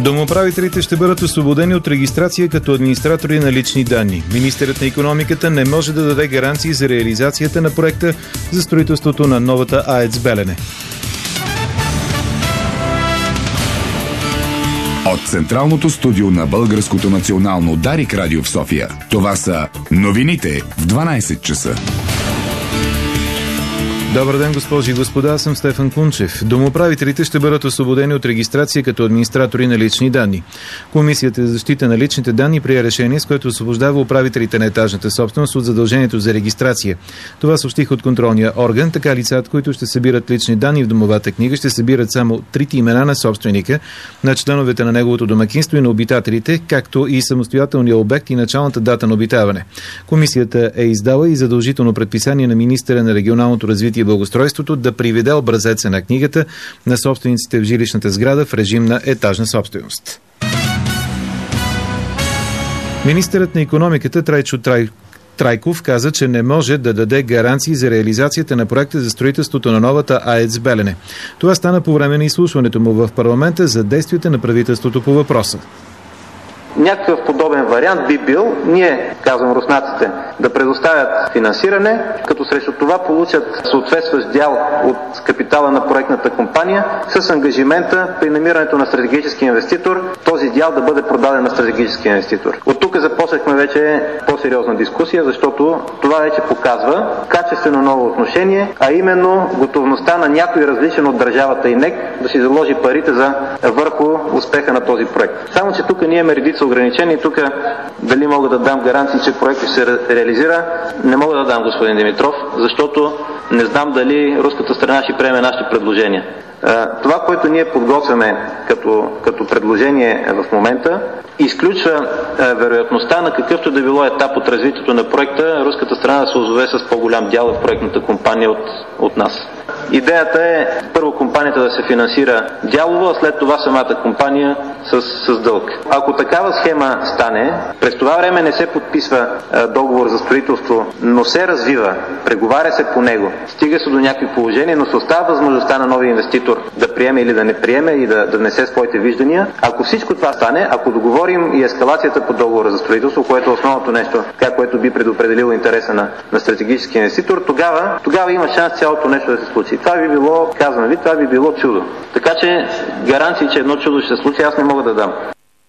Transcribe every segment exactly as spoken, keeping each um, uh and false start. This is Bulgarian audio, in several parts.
Домоуправителите ще бъдат освободени от регистрация като администратори на лични данни. Министърът на икономиката не може да даде гаранции за реализацията на проекта за строителството на новата АЕЦ Белене. От централното студио на Българското национално Дарик радио в София. Това са новините в дванайсет часа. Добър ден, госпожи и господа, аз съм Стефан Кунчев. Домоуправителите ще бъдат освободени от регистрация като администратори на лични данни. Комисията за защита на личните данни прие решение, с което освобождава управителите на етажната собственост от задължението за регистрация. Това съобщих от контролния орган. Така лицата, които ще събират лични данни в домовата книга, ще събират само трите имена на собственика, на членовете на неговото домакинство и на обитателите, както и самостоятелния обект и началната дата на обитаване. Комисията е издала и задължително предписание на министъра на регионалното развитие и благоустройството да приведе образеца на книгата на собствениците в жилищната сграда в режим на етажна собственост. Министърът на икономиката Трайчо Трай... Трайков каза, че не може да даде гаранции за реализацията на проекта за строителството на новата АЕЦ Белене. Това стана по време на изслушването му в парламента за действията на правителството по въпроса. Някакъв подобен вариант би бил, ние, казвам руснаците, да предоставят финансиране, като срещу това получат съответстващ дял от капитала на проектната компания с ангажимента при намирането на стратегически инвеститор, този дял да бъде продаден на стратегически инвеститор. От тук започнахме вече по-сериозна дискусия, защото това вече показва качествено ново отношение, а именно готовността на някой различен от държавата и НЕК да си заложи парите за върху успеха на този проект. Само че тук ние имаме редица ограничени. Тук дали мога да дам гаранции, че проектът ще се реализира, не мога да дам, господин Димитров, защото не знам дали руската страна ще приеме нашите предложения. Това, което ние подготвяме като, като предложение в момента, изключва вероятността на какъвто да било етап от развитието на проекта, руската страна да се озове с по-голям дял в проектната компания от, от нас. Идеята е първо компанията да се финансира дялово, а след това самата компания с, с дълг. Ако такава схема стане, през това време не се подписва а, договор за строителство, но се развива, преговаря се по него, стига се до някакви положения, но се остава възможността на новия инвеститор да приеме или да не приеме и да, да внесе своите виждания. Ако всичко това стане, ако договорим и ескалацията по договора за строителство, което е основното нещо, така, което би предопределило интереса на, на стратегически инвеститор, тогава, тогава има шанс цялото нещо да се случи. Това би било, казвам ви, това би било чудо. Така че гаранции, че едно чудо ще се случи, аз не мога да дам.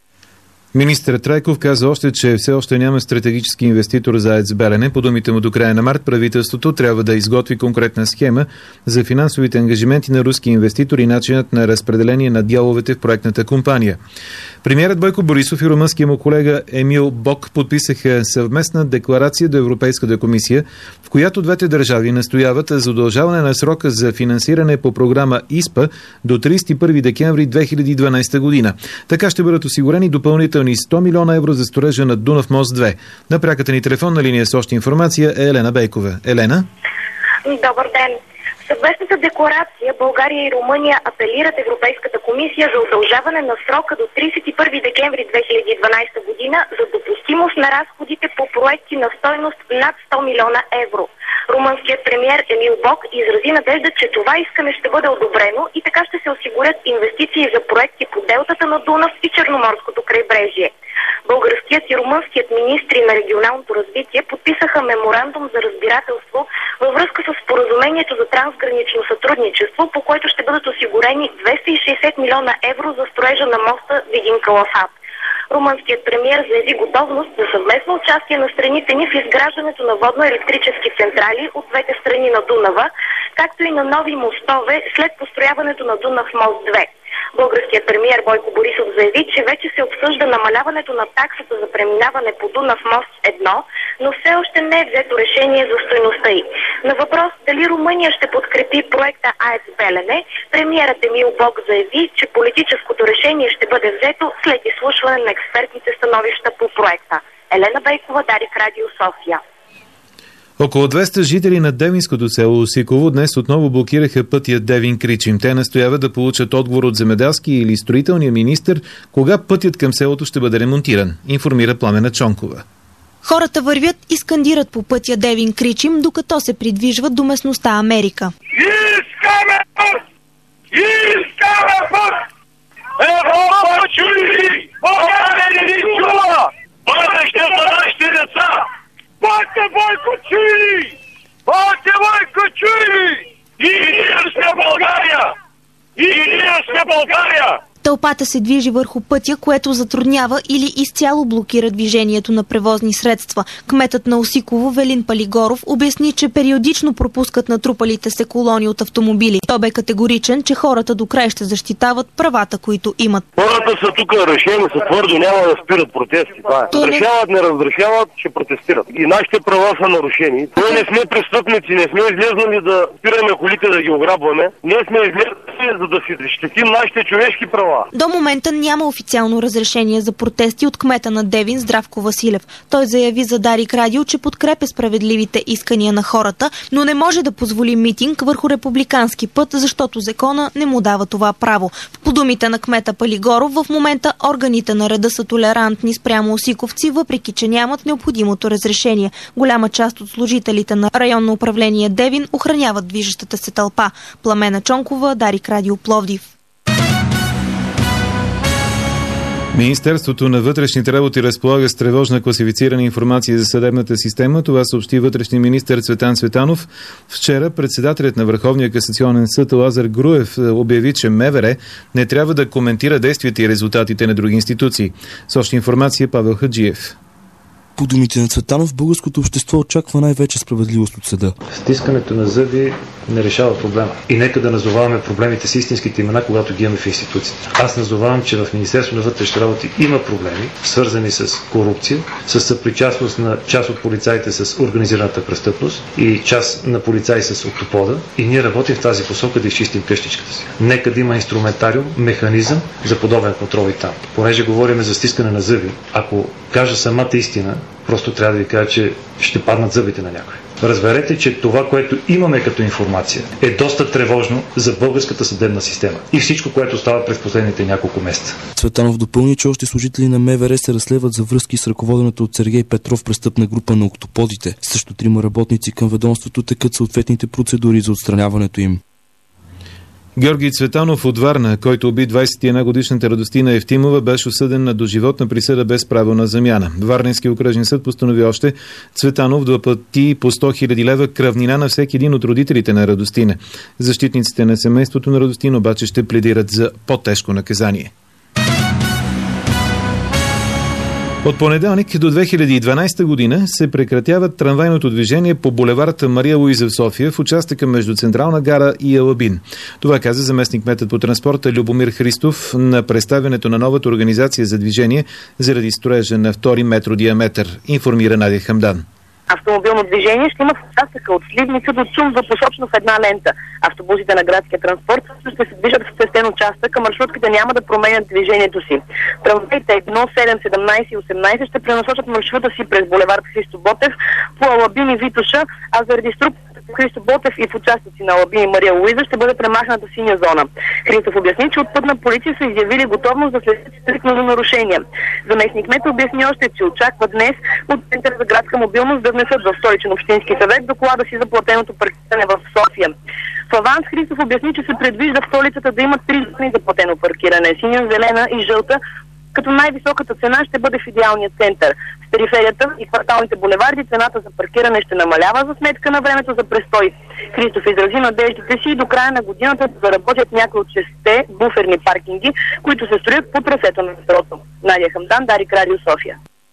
Министър Трайков каза още, че все още няма стратегически инвеститор за АЕЦ Белене. По думите му, до края на март правителството трябва да изготви конкретна схема за финансовите ангажименти на руски инвеститори и начинът на разпределение на дяловете в проектната компания. Премиерът Бойко Борисов и румънския му колега Емил Бок подписаха съвместна декларация до Европейската комисия, в която двете държави настояват за удължаване на срока за финансиране по програма ИСПА до тридесет и първи декември две хиляди и дванайсета година. Така ще бъдат осигурени допълнителни сто милиона евро за строежа на Дунав мост две. На пряката ни телефонна линия с още информация е Елена Бейкова. Елена? Добър ден. В съвместната декларация България и Румъния апелират Европейската комисия за удължаване на срока до тридесет и първи декември две хиляди и дванайсета година за допустимост на разходите по проекти на стойност над сто милиона евро. Румънският премиер Емил Бок изрази надежда, че това искане ще бъде одобрено и така ще се осигурят инвестиции за проекти по делтата на Дунав и Черноморското крайбрежие. Българският и румънският министри на регионалното развитие подписаха меморандум за разбирателство във връзка с споразумението за трансгранично сътрудничество, по което ще бъдат осигурени двеста и шейсет милиона евро за строежа на моста Видин Калафат. Румънският премиер заяви готовност за съвместно участие на страните ни в изграждането на водно-електрически централи от двете страни на Дунава, както и на нови мостове след построяването на Дунав мост две. Българският премиер Бойко Борисов заяви, че вече се обсъжда намаляването на таксата за преминаване по Дунав мост едно, но все още не е взето решение за стойността й. На въпрос дали Румъния ще подкрепи проекта АЕЦ Белене, премиерът Емил Бок заяви, че политическото решение ще бъде взето след изслушване на експертните становища по проекта. Елена Бейкова, Дарик радио, София. Около двеста жители на девинското село Осиково днес отново блокираха пътя Девин-Кричим. Те настояват да получат отговор от земеделския или строителния министър, кога пътят към селото ще бъде ремонтиран, информира Пламена Чонкова. Хората вървят и скандират по пътя Девин-Кричим, докато се придвижват до местността Америка. Искаме път! Искаме път! Европа чули! Тълпата се движи върху пътя, което затруднява или изцяло блокира движението на превозни средства. Кметът на Осиково Велин Палигоров обясни, че периодично пропускат натрупалите се колони от автомобили. Той бе категоричен, че хората до край ще защитават правата, които имат. Хората са тук решени, са твърдо, няма да спират протести. Това е. Решават, не разрешават, ще протестират. И нашите права са нарушени. Ние не сме престъпници, не сме излезнали да спираме колите да ги ограбваме. Ние сме излезнали, за да си защитим нашите човешки права. До момента няма официално разрешение за протести от кмета на Девин Здравко Василев. Той заяви за Дарик Радио, че подкрепя справедливите искания на хората, но не може да позволи митинг върху републикански път, защото закона не му дава това право. По думите на кмета Палигоров, в момента органите на реда са толерантни спрямо осиковци, въпреки че нямат необходимото разрешение. Голяма част от служителите на районно управление Девин охраняват движещата се тълпа. Пламена Чонкова, Дарик Радио, Пловдив. Министерството на вътрешните работи разполага с тревожна класифицирана информация за съдебната система. Това съобщи вътрешния министър Цветан Цветанов. Вчера председателят на Върховния касационен съд Лазар Груев обяви, че МВР не трябва да коментира действията и резултатите на други институции. С още информация Павел Хаджиев. По думите на Цветанов, българското общество очаква най-вече справедливост от съда. Стискането на зъби не решава проблема. И нека да назоваваме проблемите с истинските имена, когато ги имаме в институциите. Аз назовавам, че в Министерството на вътрешните работи има проблеми, свързани с корупция, с съпричастност на част от полицаите с организираната престъпност и част на полицаи с октопода. И ние работим в тази посока да изчистим къщичката си. Нека да има инструментариум, механизъм за подобен контрол и там. Понеже говорим за стискане на зъби, ако кажа самата истина, просто трябва да ви кажа, че ще паднат зъбите на някой. Разберете, че това, което имаме като информация, е доста тревожно за българската съдебна система и всичко, което става през последните няколко месеца. Цветанов допълни, че още служители на МВР се разследват за връзки с ръководената от Сергей Петров престъпна група на октоподите. Също трима работници към ведомството текат съответните процедури за отстраняването им. Георги Цветанов от Варна, който уби двадесет и една годишната Радостина Евтимова, беше осъден на доживотна присъда без право на замяна. Варненски окръжен съд постанови още Цветанов да плати по сто хиляди лева кръвнина на всеки един от родителите на Радостина. Защитниците на семейството на Радостина обаче ще пледират за по-тежко наказание. От понеделник до две хиляди и дванадесета година се прекратява трамвайното движение по булевард Мария Луиза в София в участъка между Централна гара и Елабин. Това каза заместник-кметът по транспорта Любомир Христов на представянето на новата организация за движение заради строежа на втори метро диаметър, информира Надя Хамдан. Автомобилно движение ще има в участъка от Сливница до Цум двупосочно в една лента. Автобусите на градския транспорт ще се движат в тесен участък, а маршрутките няма да променят движението си. Трамваите едно, седем, седемнадесет и осемнадесет ще пренасочат маршрута си през булевард Христо Ботев по Алабин и Витоша, а заради структурата по Христо Ботев и в участъци на Алабин и Мария Луиза ще бъде премахната синя зона. Христов обясни, че от Пътна полиция са изявили готовност да следят стриктно за нарушения. Заместник-кмет обясни още, че очаква днес от Центъра за градска мобилност да внесат в столичен общински съвет доклада си за платеното паркиране в София. В аванс Христов обясни, че се предвижда в столицата да има три зони за платено паркиране – синя, зелена и жълта, като най-високата цена ще бъде в идеалния център. В периферията и кварталните булеварди цената за паркиране ще намалява за сметка на времето за престой. Христов изрази надеждите си и до края на годината да заработят някои от шестте буферни паркинги, които се строят по трасето на метрото. Надя Хамдан, Дарик Радио, София.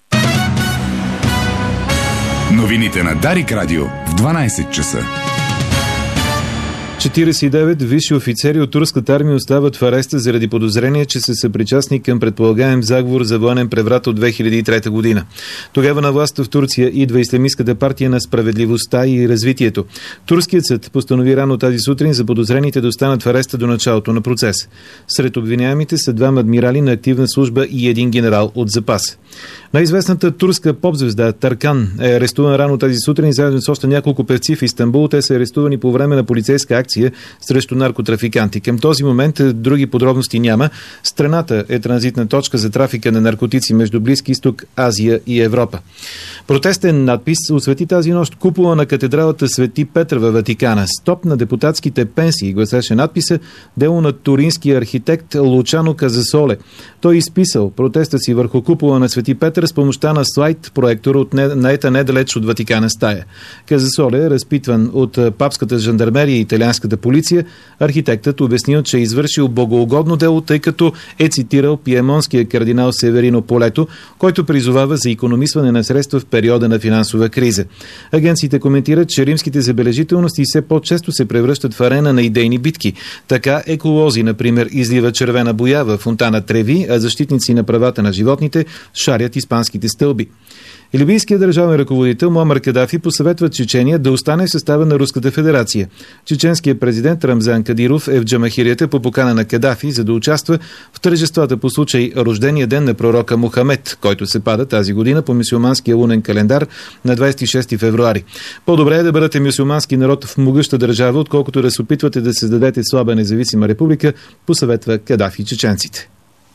Новините на Дарик Радио в дванадесет часа. четиридесет и девет висши офицери от турската армия остават в ареста заради подозрение, че са съпричастни към предполагаем заговор за военен преврат от две хиляди и трета година. Тогава на власт в Турция идва Ислямистката партия на справедливостта и развитието. Турският съд постанови рано тази сутрин за подозрените да останат в ареста до началото на процес. Сред обвиняемите са двама адмирали на активна служба и един генерал от запас. Най-известната турска поп-звезда Таркан е арестуван рано тази сутрин заедно с още няколко певци в Истанбул. Те са арестувани по време на полицейска акция срещу наркотрафиканти. Към този момент други подробности няма. Страната е транзитна точка за трафика на наркотици между Близки изток, Азия и Европа. Протестен надпис освети тази нощ купола на катедралата Свети Петър във Ватикана. Стоп на депутатските пенсии, гласеше надписа, дело на туринския архитект Лучано Казасоле. Той изписал протеста си върху купола на Свети Свети Петър с помощта на слайд проектор от не, наета недалеч от Ватикана стая. Казасоле, разпитван от папската жандармерия и италианската полиция, архитектът обяснил, че е извършил богоугодно дело, тъй като е цитирал пиемонския кардинал Северино Полето, който призовава за икономисване на средства в периода на финансова криза. Агенциите коментират, че римските забележителности все по-често се превръщат в арена на идейни битки. Така еколози, например, излива червена боя в фонтана Треви, а защитници на правата на животните шарят испанските стълби. Либийският държавен ръководител Муамар Кадафи посъветва Чечения да остане в състава на Руската федерация. Чеченският президент Рамзан Кадиров е в Джамахирията по покана на Кадафи, за да участва в тържествата по случай рождения ден на пророка Мухамед, който се пада тази година по мюсюлманския лунен календар на двадесет и шести февруари. По-добре е да бъдете мюсюлмански народ в могъща държава, отколкото да се опитвате да създадете слаба независима република, посъветва Кадафи чеченците.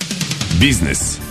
Бизнес.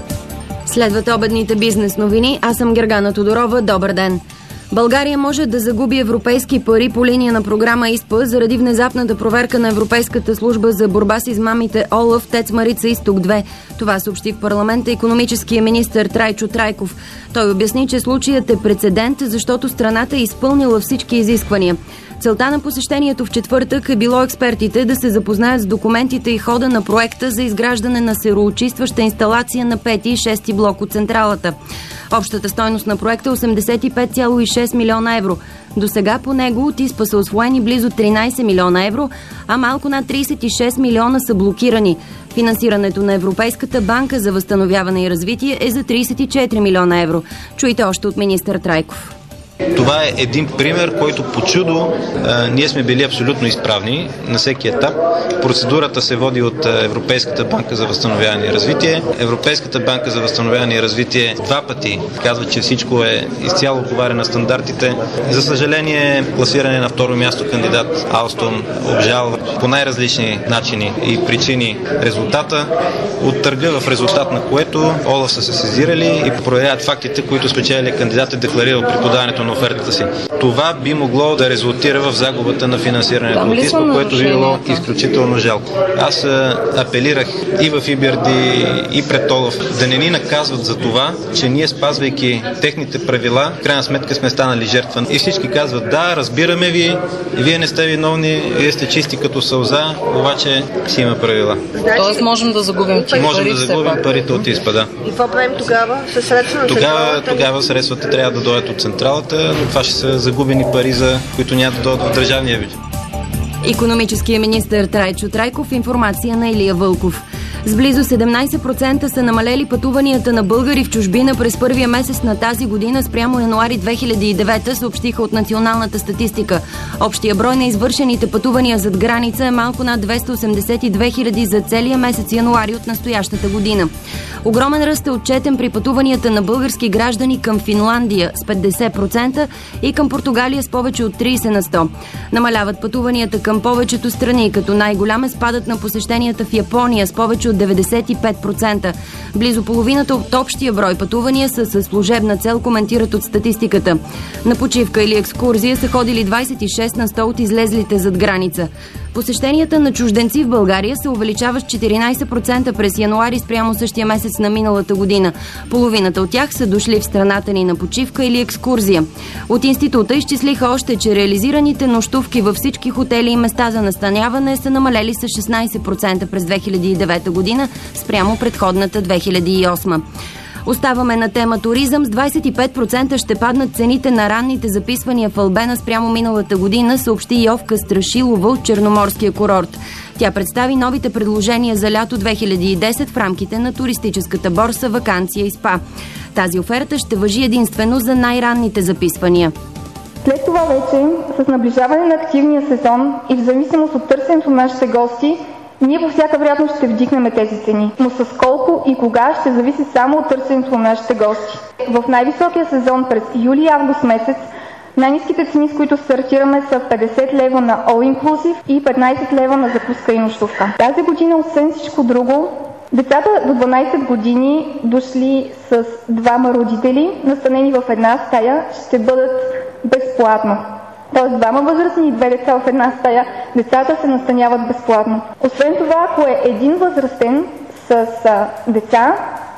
Следват обедните бизнес новини. Аз съм Гергана Тодорова. Добър ден. България може да загуби европейски пари по линия на програма ИСПА заради внезапната проверка на Европейската служба за борба с измамите ОЛАФ ТЕЦ Марица изток две. Това съобщи в парламента икономическия министър Трайчо Трайков. Той обясни, че случаят е прецедент, защото страната е изпълнила всички изисквания. Целта на посещението в четвъртък е било експертите да се запознаят с документите и хода на проекта за изграждане на сероочистваща инсталация на пети и шести блок от централата. Общата стойност на проекта е осемдесет и пет цяло и шест милиона евро. До сега по него от ИСПА са усвоени близо тринадесет милиона евро, а малко над тридесет и шест милиона са блокирани. Финансирането на Европейската банка за възстановяване и развитие е за тридесет и четири милиона евро. Чуйте още от министър Трайков. Това е един пример, който по чудо а, ние сме били абсолютно изправни на всеки етап. Процедурата се води от Европейската банка за възстановяване и развитие. Европейската банка за възстановяване и развитие два пъти казва, че всичко е изцяло отговаря на стандартите. За съжаление, класиране на второ място кандидат Алстом обжалва по най-различни начини и причини резултата от търга, в резултат на което ОЛАФ са се сезирали и проверяват фактите, които спечелили кандидат е декларирал при подаването на офертата си. Това би могло да резултира в загубата на финансирането от ИСПА, което би било изключително жалко. Аз апелирах и в ИБРД, и пред ОЛАФ да не ни наказват за това, че ние, спазвайки техните правила, в крайна сметка сме станали жертва. И всички казват: да, разбираме ви, вие не сте виновни, вие сте чисти като сълза, обаче си има правила. Тоест можем да загубим пари. Можем да загубим парите от ИСПА, да. И какво правим тогава? Със средства на тогава, тогава средствата трябва да дойдат от централата, но това ще са загубени пари, за които няма да дойдат в държавния бюджет. Икономическият министър Трайчо Трайков, информация на Илия Вълков. С близо седемнадесет процента са намалели пътуванията на българи в чужбина през първия месец на тази година спрямо януари две хиляди и девета, съобщиха от националната статистика. Общия брой на извършените пътувания зад граница е малко над двеста осемдесет и две хиляди за целия месец януари от настоящата година. Огромен ръст е отчетен при пътуванията на български граждани към Финландия с петдесет процента и към Португалия с повече от тридесет на сто. Намаляват пътуванията към повечето страни, като най-голям е спадът на посещенията в Япония с повече от деветдесет и пет процента. Близо половината от общия брой пътувания са със служебна цел, коментират от статистиката. На почивка или екскурзия са ходили двадесет и шест на сто от излезлите зад граница. Посещенията на чужденци в България се увеличават с четиринадесет процента през януари спрямо същия месец на миналата година. Половината от тях са дошли в страната ни на почивка или екскурзия. От института изчислиха още, че реализираните нощувки във всички хотели и места за настаняване са намалели с шестнадесет процента през две хиляди и девета година спрямо предходната две хиляди и осма. Оставаме на тема туризъм. С двадесет и пет процента ще паднат цените на ранните записвания в Албена спрямо миналата година, съобщи Йовка Страшилова от Черноморския курорт. Тя представи новите предложения за лято две хиляди и десет в рамките на туристическата борса Ваканция и СПА. Тази оферта ще важи единствено за най-ранните записвания. След това вече, с наближаване на активния сезон и в зависимост от търсенето на нашите гости, ние по всяка вероятност ще вдигнем тези цени, но с колко и кога ще зависи само от търсенето на нашите гости. В най-високия сезон през юли-август месец най-ниските цени, с които стартираме, са петдесет лева на All Inclusive и петнадесет лева на закуска и нощувка. Тази година, освен всичко друго, децата до дванадесет години, дошли с двама родители, настанени в една стая, ще бъдат безплатно. Тоест двама възрастни и две деца в една стая, децата се настаняват безплатно. Освен това, ако е един възрастен с а, деца,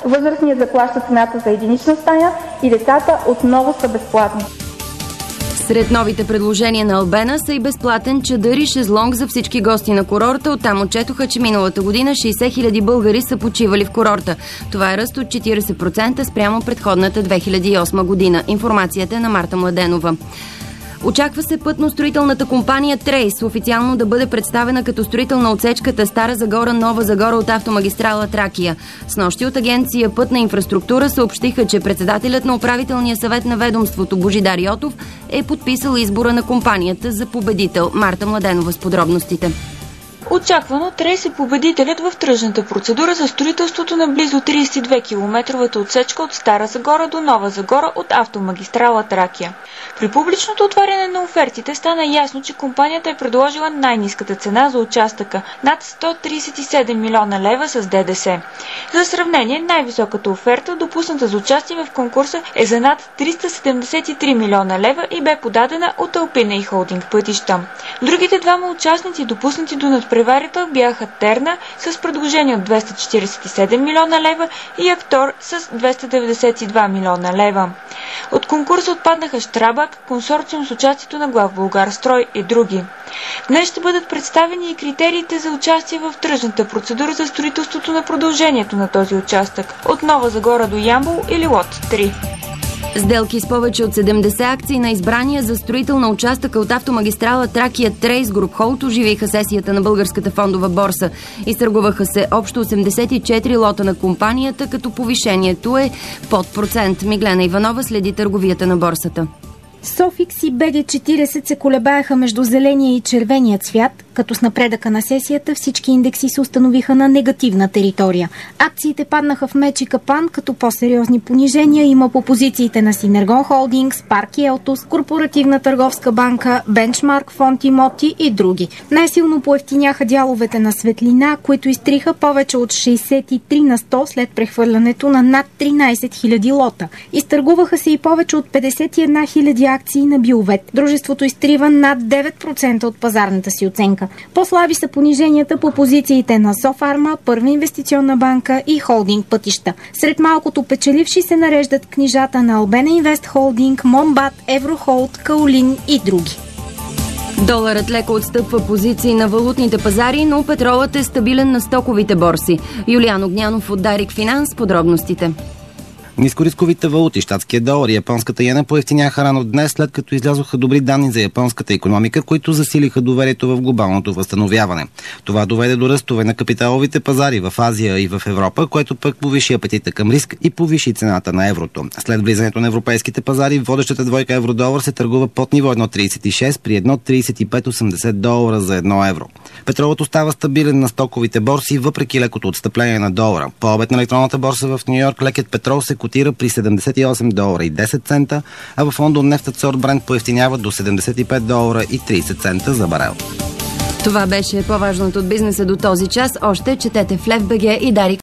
възрастният заплаща цената за единична стая и децата отново са безплатни. Сред новите предложения на Албена са и безплатен чадър и шезлонг за всички гости на курорта. Оттам отчетоха, че миналата година шейсет хиляди българи са почивали в курорта. Това е ръст от четирийсет процента спрямо предходната две хиляди и осма година. Информацията е на Марта Младенова. Очаква се пътно-строителната компания Трейс официално да бъде представена като строител на отсечката Стара Загора – Нова Загора от автомагистрала Тракия. Снощи от агенция Пътна инфраструктура съобщиха, че председателят на управителния съвет на ведомството Божидар Йотов е подписал избора на компанията за победител. Марта Младенова с подробностите. Очаквано Трейс е победителят в тръжната процедура за строителството на близо трийсет и две километровата отсечка от Стара Загора до Нова Загора от автомагистрала Тракия. При публичното отваряне на офертите стана ясно, че компанията е предложила най-ниската цена за участъка – над сто трийсет и седем милиона лева с ДДС. За сравнение, най-високата оферта, допусната за участие в конкурса, е за над триста седемдесет и три милиона лева и бе подадена от Алпина и Холдинг Пътища. Другите двама участници, допуснати до надпреварите, бяха Терна с предложение от двеста четирийсет и седем милиона лева и Актор с двеста деветдесет и два милиона лева. От конкурса отпаднаха Щрабак, консорциум с участието на Главбулгарстрой и други. Днес ще бъдат представени и критериите за участие в тръжната процедура за строителството на продължението на този участък от Нова Загора до Ямбол или лот три. Сделки с повече от седемдесет акции на избрания за строител на участъка от автомагистрала Тракия Трейс Груп Холд оживиха сесията на Българската фондова борса. Изтъргуваха се общо осемдесет и четири лота на компанията, като повишението е под процент. Миглена Иванова следи търговията на борсата. Софикс и БГ четирийсет се колебаеха между зеления и червения цвят, като с напредъка на сесията всички индекси се установиха на негативна територия. Акциите паднаха в меч и капан, като по-сериозни понижения има по позициите на Синергон Холдингс, Парк и Елтос, Корпоративна търговска банка, Бенчмарк, Фонд Имоти и други. Най-силно поевтиняха дяловете на Светлина, които изтриха повече от шейсет и три на сто след прехвърлянето на над тринайсет хиляди лота. Изтъргуваха се и повече от петдесет и една хиляди акции на Биовет. Дружеството изтрива над девет процента от пазарната си оценка. По-слаби са пониженията по позициите на Софарма, Първа инвестиционна банка и Холдинг Пътища. Сред малкото печеливши се нареждат книжата на Албена Инвест Холдинг, Момбат, Еврохолд, Каолин и други. Доларът леко отстъпва позиции на валутните пазари, но петролът е стабилен на стоковите борси. Юлиан Огнянов от Дарик Финанс, подробностите. Нискорисковите валути, щатския долар и японската йена поевтиняха рано днес, след като излязоха добри данни за японската икономика, които засилиха доверието в глобалното възстановяване. Това доведе до ръстове на капиталовите пазари в Азия и в Европа, което пък повиши апетита към риск и повиши цената на еврото. След влизането на европейските пазари, водещата двойка евро-долар се търгува под ниво едно цяло трийсет и шест при едно цяло трийсет и пет осемдесет долара за едно евро. Петролът остава стабилен на стоковите борси, въпреки лекото отстъпление на долара. По обед на електронната борса в Нью-Йорк лекият петрол се котира при седемдесет и осем долара и десет цента, а в Лондон нефтът сорт Брент поевтинява до седемдесет и пет долара и трийсет цента за барел. Това беше по-важното от бизнеса до този час. Още четете в Лев точка би джи и Дарик.